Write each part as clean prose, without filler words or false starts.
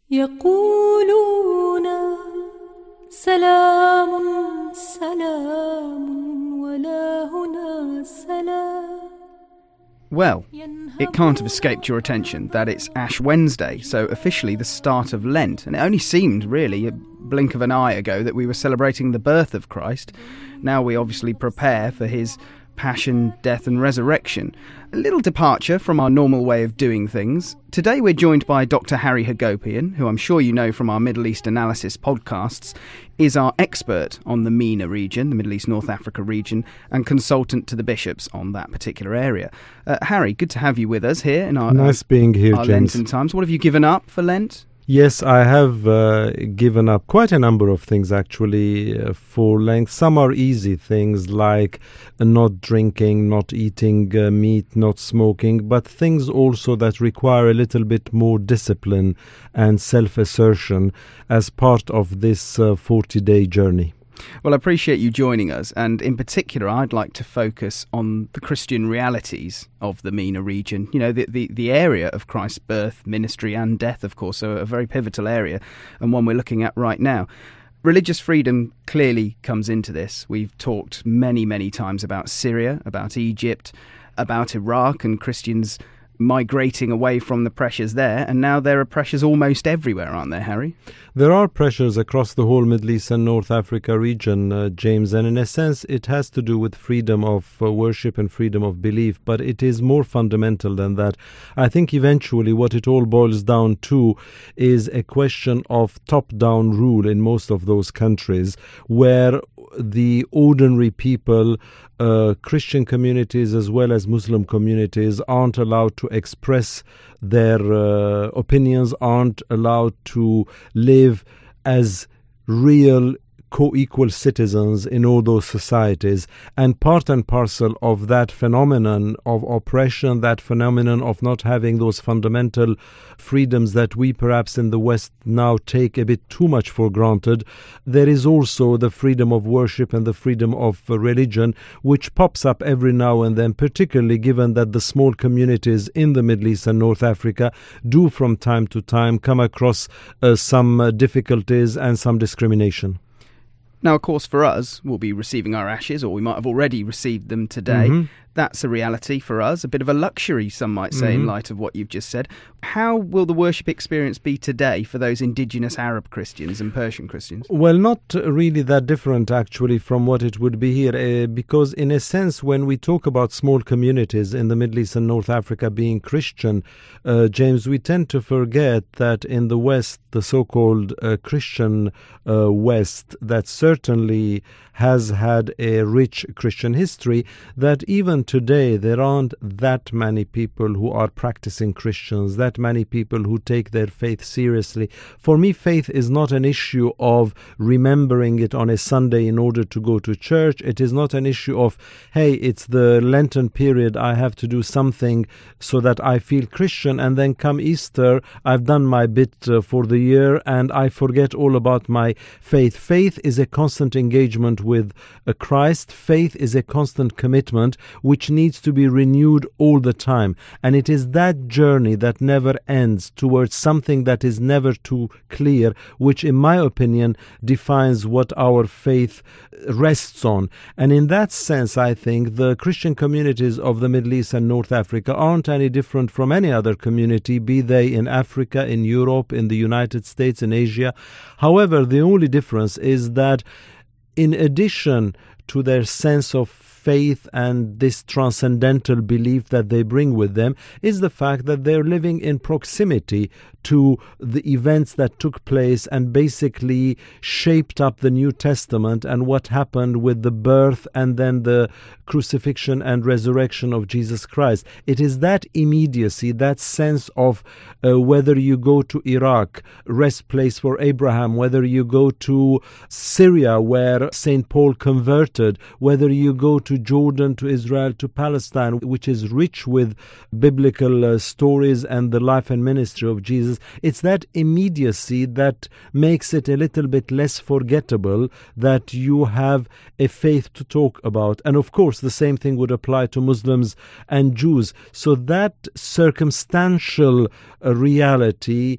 يقولون سلام سلام ولا هنا سلام. Well, it can't have escaped your attention that it's Ash Wednesday, so officially the start of Lent. And it only seemed, really, a blink of an eye ago that we were celebrating the birth of Christ. Now we obviously prepare for his passion, death and resurrection. A little departure from our normal way of doing things. Today we're joined by Dr. Harry Hagopian, who I'm sure you know from our Middle East Analysis podcasts, is our expert on the MENA region, the Middle East North Africa region, and consultant to the bishops on that particular area. Harry, good to have you with us here in our nice being here, our James. Lenten times. What have you given up for Lent? Yes, I have given up quite a number of things actually for Lent. Some are easy things like not drinking, not eating meat, not smoking, but things also that require a little bit more discipline and self-assertion as part of this 40-day journey. Well, I appreciate you joining us, and in particular I'd like to focus on the Christian realities of the MENA region, you know, the area of Christ's birth, ministry and death, of course, so a very pivotal area and one we're looking at right now. Religious freedom clearly comes into this. We've talked many times about Syria, about Egypt, about Iraq and Christians migrating away from the pressures there, and now there are pressures almost everywhere, aren't there, Harry? There are pressures across the whole Middle East and North Africa region, James, and in a sense it has to do with freedom of worship and freedom of belief, but it is more fundamental than that. I think eventually what it all boils down to is a question of top-down rule in most of those countries, where the ordinary people, Christian communities as well as Muslim communities, aren't allowed to express their opinions, aren't allowed to live as real co-equal citizens in all those societies. And part and parcel of that phenomenon of oppression, that phenomenon of not having those fundamental freedoms that we perhaps in the West now take a bit too much for granted, there is also the freedom of worship and the freedom of religion, which pops up every now and then, particularly given that the small communities in the Middle East and North Africa do from time to time come across some difficulties and some discrimination. Now, of course, for us, we'll be receiving our ashes, or we might have already received them today. Mm-hmm. That's a reality for us, a bit of a luxury, some might say, in light of what you've just said. How will the worship experience be today for those indigenous Arab Christians and Persian Christians? Well, not really that different, actually, from what it would be here, because in a sense, when we talk about small communities in the Middle East and North Africa being Christian, James, we tend to forget that in the West, the so-called Christian West, that certainly has had a rich Christian history, that even today there aren't that many people who are practicing Christians, that many people who take their faith seriously. For me, faith is not an issue of remembering it on a Sunday in order to go to church. It is not an issue of, hey, it's the Lenten period, I have to do something so that I feel Christian, and then come Easter, I've done my bit for the year and I forget all about my faith. Faith is a constant engagement with Christ. Faith is a constant commitment which needs to be renewed all the time. And it is that journey that never ends towards something that is never too clear, which in my opinion defines what our faith rests on. And in that sense, I think the Christian communities of the Middle East and North Africa aren't any different from any other community, be they in Africa, in Europe, in the United States, in Asia. However, the only difference is that in addition to their sense of faith and this transcendental belief that they bring with them, is the fact that they're living in proximity to the events that took place and basically shaped up the New Testament and what happened with the birth and then the crucifixion and resurrection of Jesus Christ. It is that immediacy, that sense of whether you go to Iraq, rest place for Abraham, whether you go to Syria where St. Paul converted, whether you go to Jordan, to Israel, to Palestine, which is rich with biblical stories and the life and ministry of Jesus. It's that immediacy that makes it a little bit less forgettable that you have a faith to talk about. And of course, the same thing would apply to Muslims and Jews. So that circumstantial reality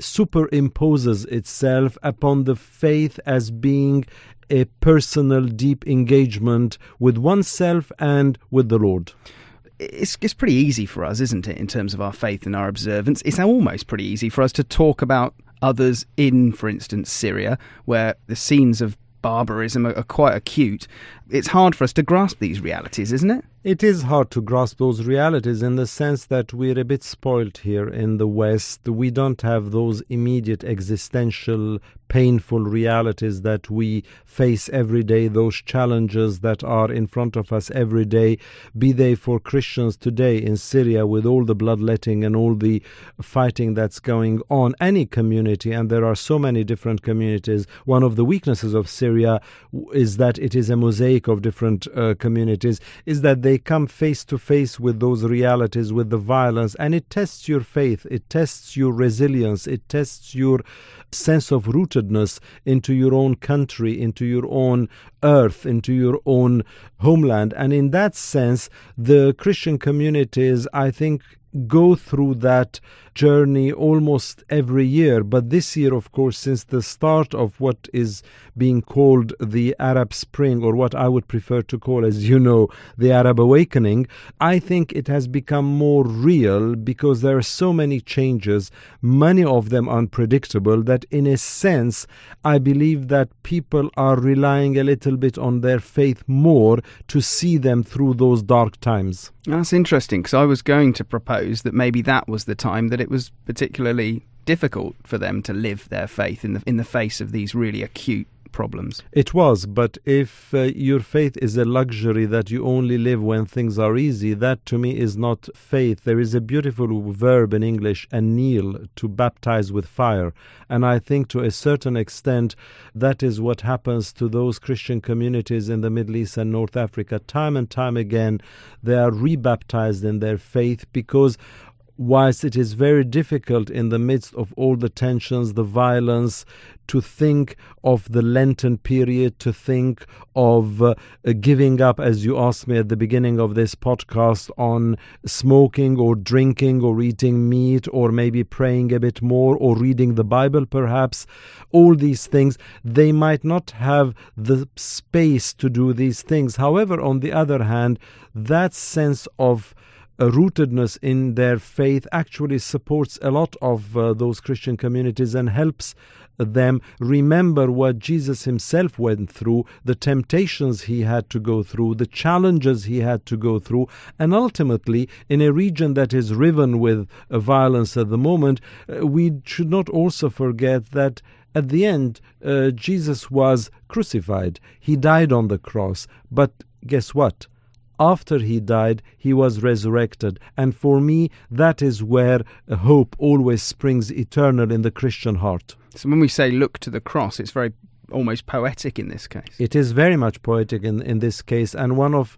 superimposes itself upon the faith as being a personal, deep engagement with oneself and with the Lord. It's pretty easy for us, isn't it, in terms of our faith and our observance? It's almost pretty easy for us to talk about others in, for instance, Syria, where the scenes of barbarism are quite acute. It's hard for us to grasp these realities, isn't it? It is hard to grasp those realities in the sense that we're a bit spoiled here in the West. We don't have those immediate existential, painful realities that we face every day, those challenges that are in front of us every day, be they for Christians today in Syria with all the bloodletting and all the fighting that's going on, any community, and there are so many different communities. One of the weaknesses of Syria is that it is a mosaic of different communities, is that they come face to face with those realities, with the violence, and it tests your faith, it tests your resilience, it tests your sense of rootedness into your own country, into your own earth, into your own homeland. And in that sense, the Christian communities, I think, go through that journey almost every year. But this year, of course, since the start of what is being called the Arab Spring, or what I would prefer to call, as you know, the Arab Awakening, I think it has become more real because there are so many changes, many of them unpredictable, that in a sense, I believe that people are relying a little bit on their faith more to see them through those dark times. That's interesting, because I was going to propose that maybe that was the time that it was particularly difficult for them to live their faith in the face of these really acute problems. It was, but if your faith is a luxury that you only live when things are easy, that to me is not faith. There is a beautiful verb in English, anneal, to baptize with fire. And I think to a certain extent that is what happens to those Christian communities in the Middle East and North Africa. Time and time again, they are rebaptized in their faith because whilst it is very difficult in the midst of all the tensions, the violence, to think of the Lenten period, to think of giving up, as you asked me at the beginning of this podcast, on smoking or drinking or eating meat or maybe praying a bit more or reading the Bible perhaps, all these things, they might not have the space to do these things. However, on the other hand, that sense of rootedness in their faith actually supports a lot of those Christian communities and helps them remember what Jesus himself went through, the temptations he had to go through, the challenges he had to go through, and ultimately, in a region that is riven with violence at the moment, we should not also forget that at the end, Jesus was crucified. He died on the cross. But guess what? After he died, he was resurrected. And for me, that is where hope always springs eternal in the Christian heart. So when we say look to the cross, it's very almost poetic in this case. It is very much poetic in this case. And one of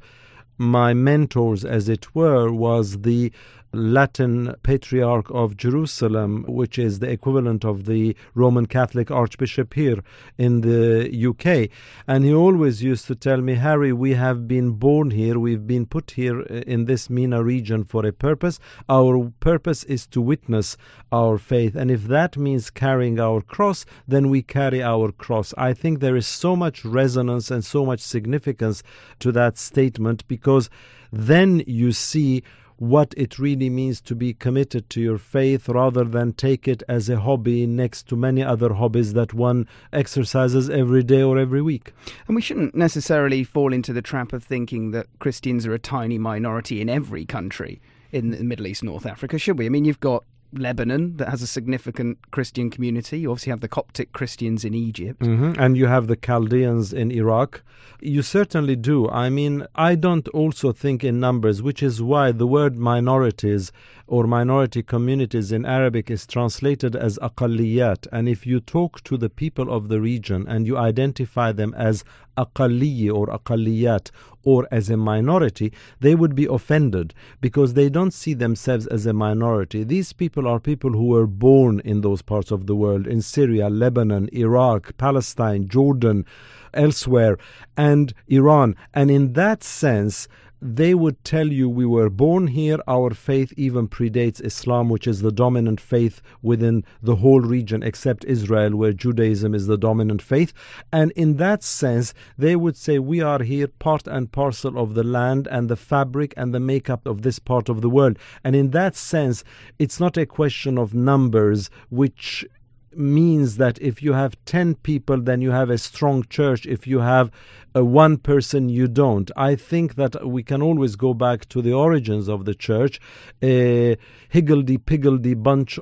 my mentors, as it were, was the Latin Patriarch of Jerusalem, which is the equivalent of the Roman Catholic Archbishop here in the UK. And he always used to tell me, Harry, we have been born here, we've been put here in this MENA region for a purpose. Our purpose is to witness our faith. And if that means carrying our cross, then we carry our cross. I think there is so much resonance and so much significance to that statement, because then you see what it really means to be committed to your faith rather than take it as a hobby next to many other hobbies that one exercises every day or every week. And we shouldn't necessarily fall into the trap of thinking that Christians are a tiny minority in every country in the Middle East, North Africa, should we? I mean, you've got Lebanon that has a significant Christian community. You obviously have the Coptic Christians in Egypt. And you have the Chaldeans in Iraq. You certainly do. I mean, I don't also think in numbers, which is why the word minorities or minority communities in Arabic is translated as aqalliyat. And if you talk to the people of the region and you identify them as aqalliyi or aqalliyat or as a minority, they would be offended because they don't see themselves as a minority. These people are people who were born in those parts of the world, in Syria, Lebanon, Iraq, Palestine, Jordan, elsewhere, and Iran. And in that sense, they would tell you, we were born here, our faith even predates Islam, which is the dominant faith within the whole region except Israel, where Judaism is the dominant faith. And in that sense, they would say, we are here part and parcel of the land and the fabric and the makeup of this part of the world. And in that sense, it's not a question of numbers, which means that if you have 10 people, then you have a strong church. If you have one person, you don't. I think that we can always go back to the origins of the church, a higgledy-piggledy bunch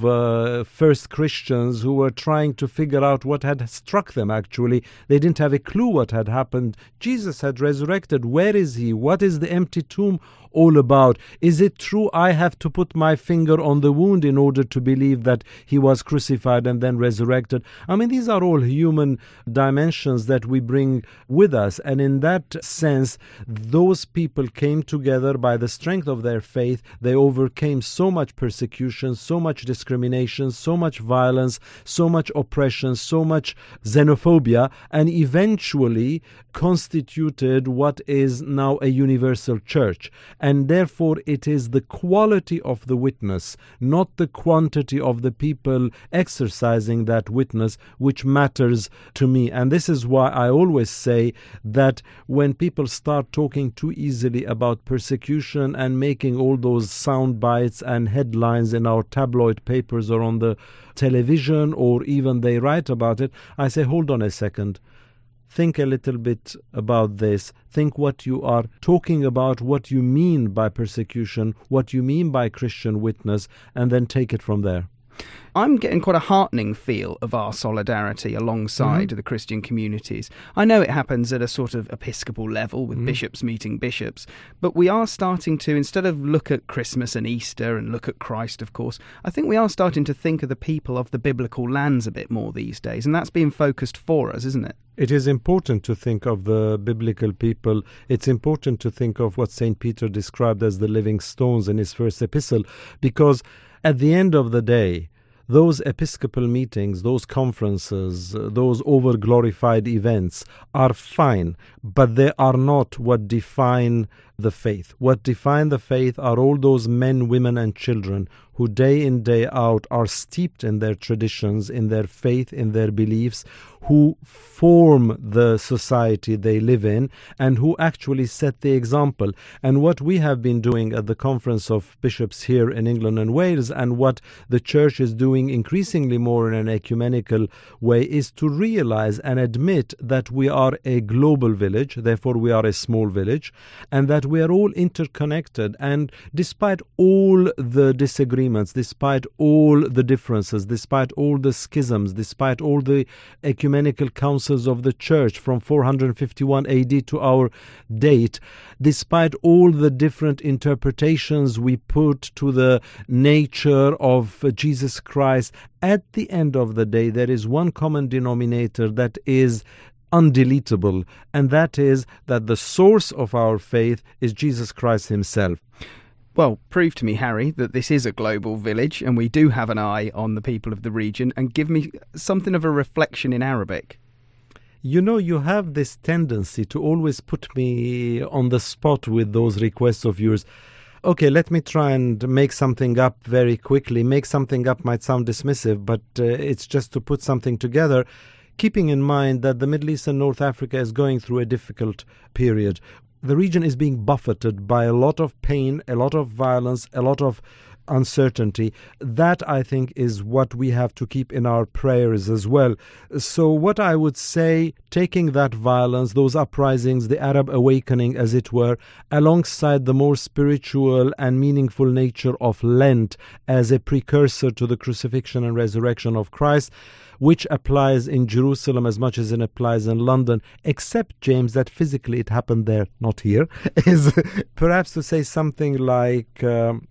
of first Christians who were trying to figure out what had struck them, actually. They didn't have a clue what had happened. Jesus had resurrected. Where is he? What is the empty tomb all about? Is it true I have to put my finger on the wound in order to believe that he was crucified and then resurrected? I mean, these are all human dimensions that we bring with us. And in that sense, those people came together by the strength of their faith. They overcame so much persecution, so much discrimination, so much violence, so much oppression, so much xenophobia, and eventually constituted what is now a universal church. And therefore it is the quality of the witness, not the quantity of the people exercising that witness, which matters to me. And this is why I always say that when people start talking too easily about persecution and making all those sound bites and headlines in our tabloid papers or on the television, or even they write about it, I say, hold on a second. Think a little bit about this. Think what you are talking about, what you mean by persecution, what you mean by Christian witness, and then take it from there. I'm getting quite a heartening feel of our solidarity alongside the Christian communities. I know it happens at a sort of episcopal level with bishops meeting bishops, but we are starting to, instead of look at Christmas and Easter and look at Christ, of course, I think we are starting to think of the people of the biblical lands a bit more these days, and that's being focused for us, isn't it? It is important to think of the biblical people. It's important to think of what St. Peter described as the living stones in his first epistle, because at the end of the day, those episcopal meetings, those conferences, those over-glorified events are fine, but they are not what define the faith. What define the faith are all those men, women, and children who day in, day out are steeped in their traditions, in their faith, in their beliefs, who form the society they live in, and who actually set the example. And what we have been doing at the Conference of Bishops here in England and Wales, and what the Church is doing increasingly more in an ecumenical way, is to realize and admit that we are a global village, therefore we are a small village, and that we are all interconnected. And despite all the disagreements, despite all the differences, despite all the schisms, despite all the ecumenical councils of the Church from 451 AD to our date, despite all the different interpretations we put to the nature of Jesus Christ, at the end of the day, there is one common denominator that is undeletable, and that is that the source of our faith is Jesus Christ himself. Well, prove to me, Harry, that this is a global village and we do have an eye on the people of the region, and give me something of a reflection in Arabic. You know, you have this tendency to always put me on the spot with those requests of yours. Okay, let me try and make something up very quickly. Make something up might sound dismissive, but it's just to put something together, keeping in mind that the Middle East and North Africa is going through a difficult period. The region is being buffeted by a lot of pain, a lot of violence, a lot of uncertainty. That, I think, is what we have to keep in our prayers as well. So what I would say, taking that violence, those uprisings, the Arab awakening, as it were, alongside the more spiritual and meaningful nature of Lent as a precursor to the crucifixion and resurrection of Christ, which applies in Jerusalem as much as it applies in London, except, James, that physically it happened there, not here, is perhaps to say something like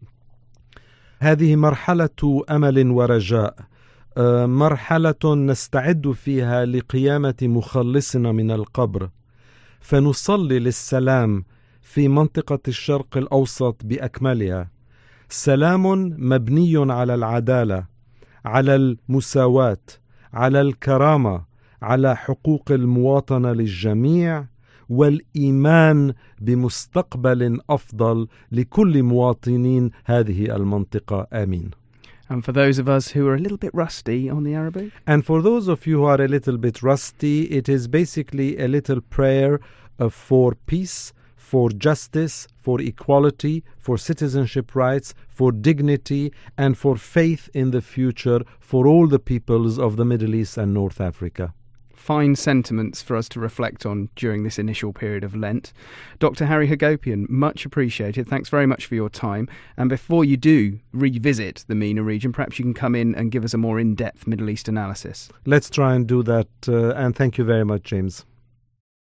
هذه مرحلة أمل ورجاء مرحلة نستعد فيها لقيامة مخلصنا من القبر فنصلي للسلام في منطقة الشرق الأوسط بأكملها سلام مبني على العدالة على المساواة على الكرامة على حقوق المواطنة للجميع والإيمان بمستقبل أفضل لكل مواطنين هذه المنطقة. آمين. And for those of us who are a little bit rusty on the Arabic? And for those of you who are a little bit rusty, it is basically a little prayer for peace, for justice, for equality, for citizenship rights, for dignity, and for faith in the future for all the peoples of the Middle East and North Africa. Fine sentiments for us to reflect on during this initial period of Lent. Dr. Harry Hagopian, much appreciated. Thanks very much for your time. And before you do revisit the MENA region, perhaps you can come in and give us a more in-depth Middle East analysis. Let's try and do that. And thank you very much, James.